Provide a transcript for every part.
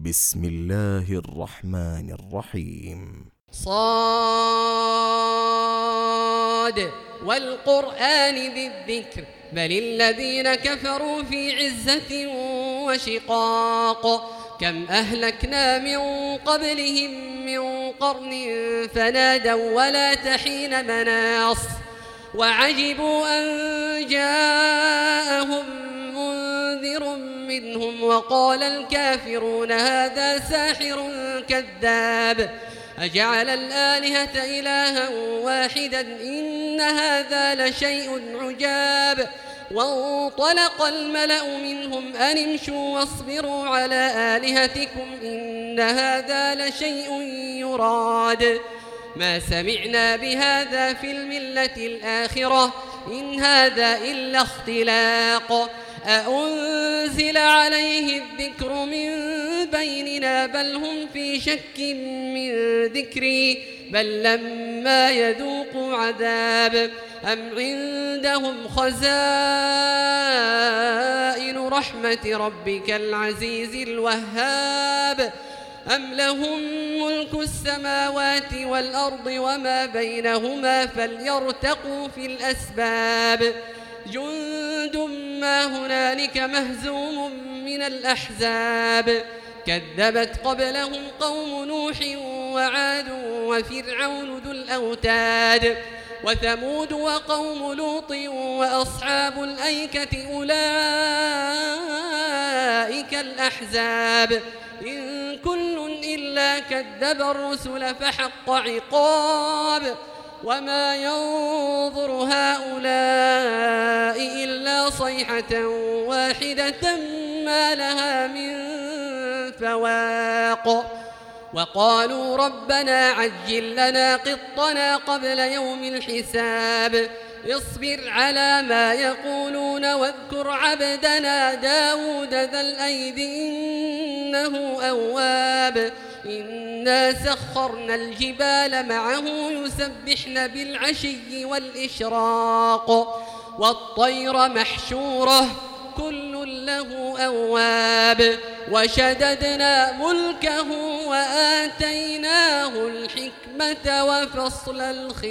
بسم الله الرحمن الرحيم. صاد والقرآن ذي الذكر بل الذين كفروا في عزة وشقاق كم أهلكنا من قبلهم من قرن فنادوا ولا تحين مناص وعجبوا أن جاءهم منذر منهم وقال الكافرون هذا ساحر كذاب أجعل الآلهة إلها واحدا إن هذا لشيء عجاب وانطلق الملأ منهم أن امشوا واصبروا على آلهتكم إن هذا لشيء يراد ما سمعنا بهذا في الملة الآخرة إن هذا إلا اختلاق أأنزل عليه الذكر من بيننا بل هم في شك من ذكري بل لما يذوقوا عذاب أم عندهم خزائن رحمة ربك العزيز الوهاب أم لهم ملك السماوات والأرض وما بينهما فليرتقوا في الأسباب جند ما هنالك مهزوم من الأحزاب كذبت قبلهم قوم نوح وعاد وفرعون ذو الأوتاد وثمود وقوم لوط وأصحاب الأيكة أولئك الأحزاب إن كل إلا كذب الرسل فحق عقاب وما ينظر هؤلاء إلا صيحة واحدة ما لها من فواق وقالوا ربنا عجل لنا قطنا قبل يوم الحساب اصبر على ما يقولون واذكر عبدنا داود ذا الأيد إنه أواب إنا سخرنا الجبال معه يسبحن بالعشي والإشراق والطير محشورة كل له أواب وشددنا ملكه وآتيناه الحكمة وفصل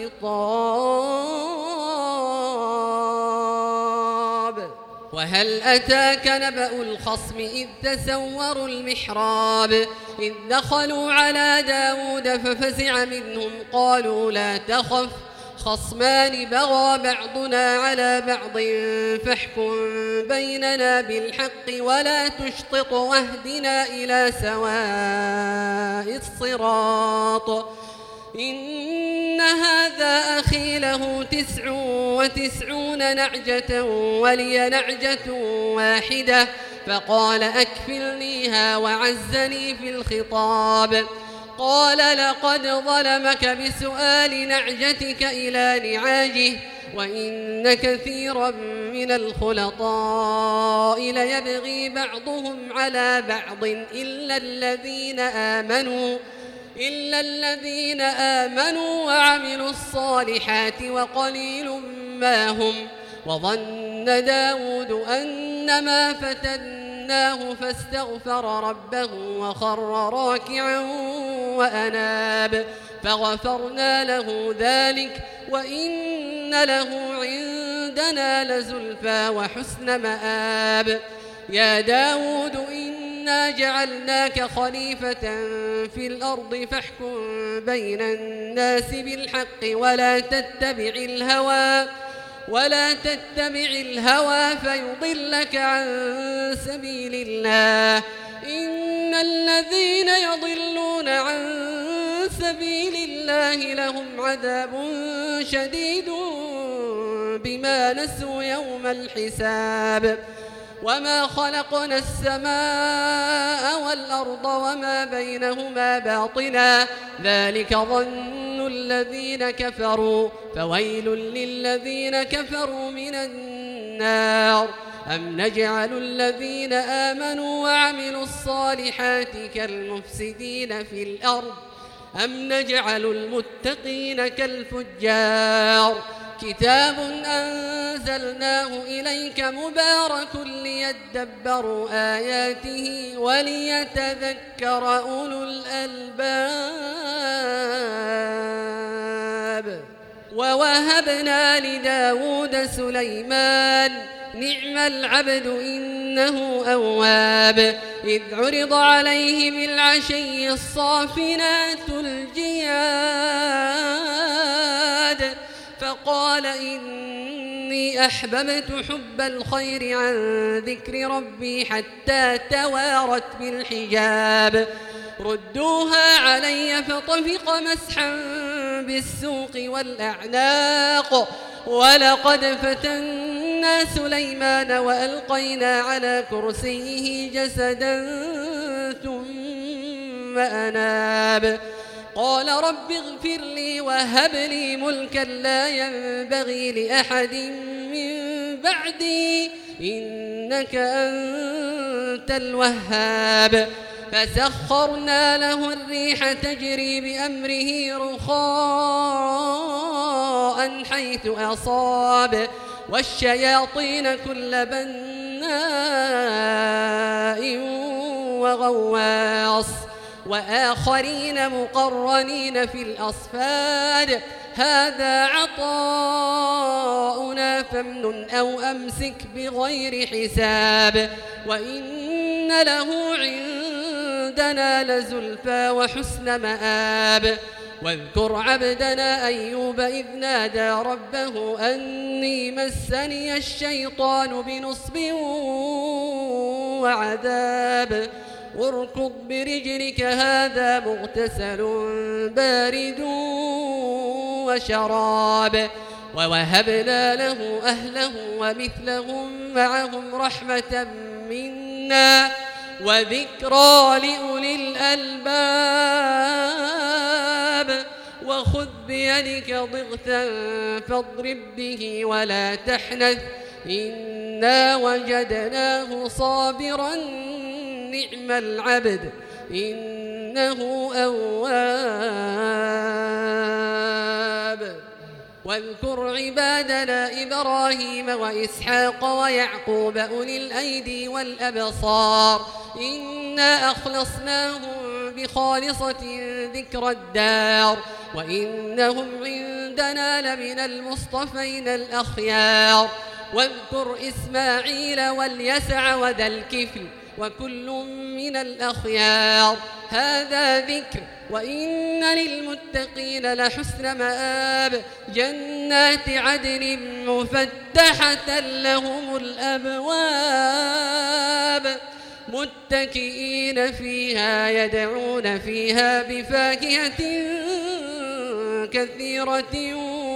الخطاب وهل أتاك نبأ الخصم إذ تسوروا المحراب إذ دخلوا على داود ففزع منهم قالوا لا تخف خصمان بغى بعضنا على بعض فاحكم بيننا بالحق ولا تشطط واهدنا إلى سواء الصراط إن هذا أخي له 99 نعجة ولي نعجة واحدة فقال أكفلنيها وعزني في الخطاب قال لقد ظلمك بسؤال نعجتك إلى نعاجه وإن كثيرا من الخلطاء ليبغي بعضهم على بعض إلا الذين آمنوا وعملوا الصالحات وقليل ما هم وظن داود أنما فتناه فاستغفر ربه وخر راكعا وأناب فغفرنا له ذلك وإن له عندنا لزلفى وحسن مآب يا داود إنا جعلناك خليفة في الأرض فاحكم بين الناس بالحق ولا تتبع الهوى فيضلك عن سبيل الله إن الذين يضلون عن سبيل الله لهم عذاب شديد بما نسوا يوم الحساب وما خلقنا السماء والأرض وما بينهما باطلا ذلك ظن الذين كفروا فويل للذين كفروا من النار أم نجعل الذين آمنوا وعملوا الصالحات كالمفسدين في الأرض أم نجعل المتقين كالفجار كتاب أنزلناه إليك مبارك ليدبروا آياته وليتذكر أولو الألباب ووهبنا لداود سليمان نعم العبد إنه أواب إذ عرض عليه بالعشي الصافنات الجياد فقال إني أحببت حب الخير عن ذكر ربي حتى توارت بالحجاب ردوها علي فطفق مسحا بالسوق والأعناق ولقد فتنا سليمان وألقينا على كرسيه جسدا ثم أناب قال رب اغفر لي وهب لي ملكا لا ينبغي لأحد من بعدي إنك أنت الوهاب فسخرنا له الريح تجري بأمره رخاء حيث أصاب والشياطين كل بناء وغواص وآخرين مقرنين في الأصفاد هذا عطاؤنا فامنن أو أمسك بغير حساب وإن له عندنا لزلفى وحسن مآب واذكر عبدنا أيوب إذ نادى ربه أني مسني الشيطان بنصب وعذاب واركض برجلك هذا مغتسل بارد وشراب ووهبنا له أهله ومثلهم معهم رحمة منا وذكرى لأولي الألباب وخذ بيدك ضغثا فاضرب به ولا تحنث إنا وجدناه صابرا نعم العبد إنه أواب واذكر عبادنا إبراهيم وإسحاق ويعقوب أولي الأيدي والأبصار إنا أخلصناهم بخالصة ذكر الدار وإنهم عندنا لمن المصطفين الأخيار واذكر إسماعيل واليسع وذا الكفل وكل من الأخيار هذا ذكر وإن للمتقين لحسن مآب جنات عدن مفتحة لهم الأبواب متكئين فيها يدعون فيها بفاكهة كثيرة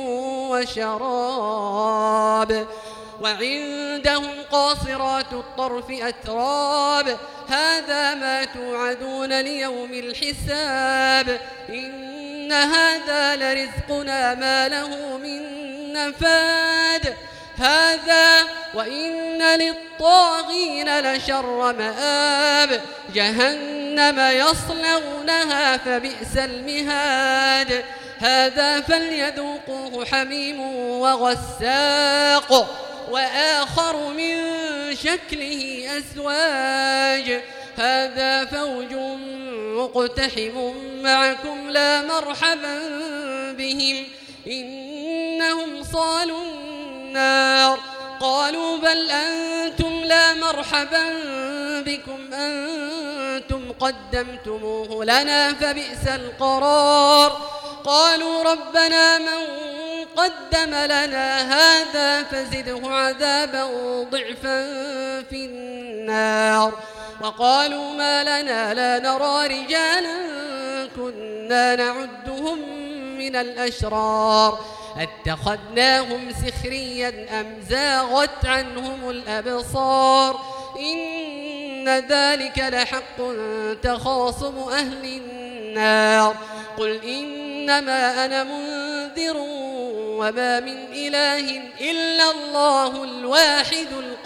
وشراب وعندهم قاصرات الطرف أتراب هذا ما توعدون ليوم الحساب إن هذا لرزقنا ما له من نفاد هذا وإن للطاغين لشر مآب جهنم يصلونها فبئس المهاد هذا فليذوقوه حميم وغساق وآخر من شكله أزواج هذا فوج مقتحم معكم لا مرحبا بهم إنهم صالوا النار قالوا بل أنتم لا مرحبا بكم أنتم قدمتموه لنا فبئس القرار قالوا ربنا من قدم لنا هذا فزده عذابا ضعفا في النار وقالوا ما لنا لا نرى رجالا كنا نعدهم من الأشرار اتخذناهم سخريا أم زاغت عنهم الأبصار إن ذلك لحق تخاصم أهل النار قل إنما أنا منذر وما من إله إلا الله الواحد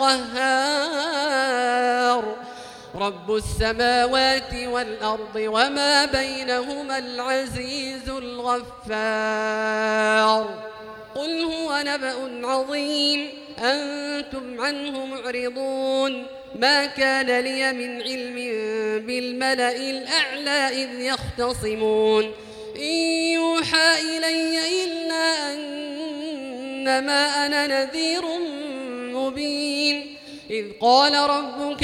القهار رب السماوات والأرض وما بينهما العزيز الغفار قل هو نبأ عظيم أنتم عنه معرضون ما كان لي من علم بالملأ الأعلى إذ يختصمون إن يوحى إلي إلا أنما أنا نذير مبين إذ قال ربك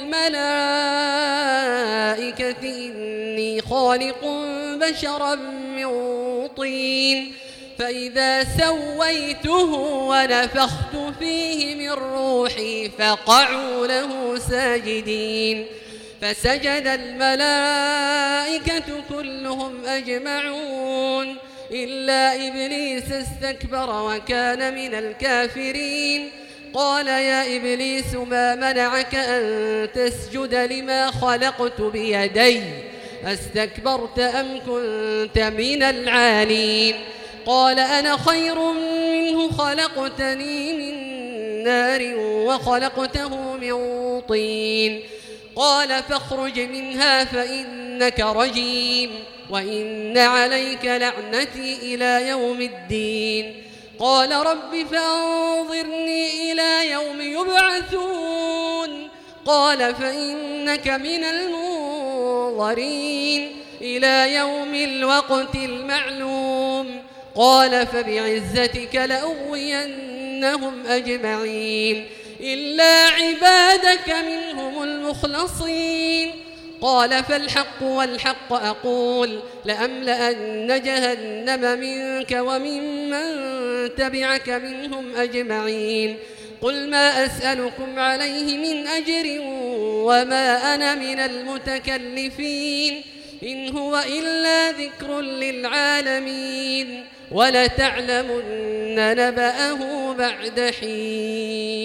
للملائكة إني خالق بشرا من طين فإذا سويته ونفخت فيه من روحي فقعوا له ساجدين فسجد الملائكة كلهم أجمعون إلا إبليس استكبر وكان من الكافرين قال يا إبليس ما منعك أن تسجد لما خلقت بيدي أستكبرت أم كنت من العالين قال أنا خير منه خلقتني من نار وخلقته من طين قال فاخرج منها فإنك رجيم وإن عليك لعنتي إلى يوم الدين قال رب فأنظرني إلى يوم يبعثون قال فإنك من المنظرين إلى يوم الوقت المعلوم قال فبعزتك لأغوينهم أجمعين إلا عبادك منهم المخلصين قال فالحق والحق أقول لأملأن جهنم منك وممن تبعك منهم أجمعين قل ما أسألكم عليه من أجر وما أنا من المتكلفين إن هو إلا ذكر للعالمين ولتعلمن نبأه بعد حين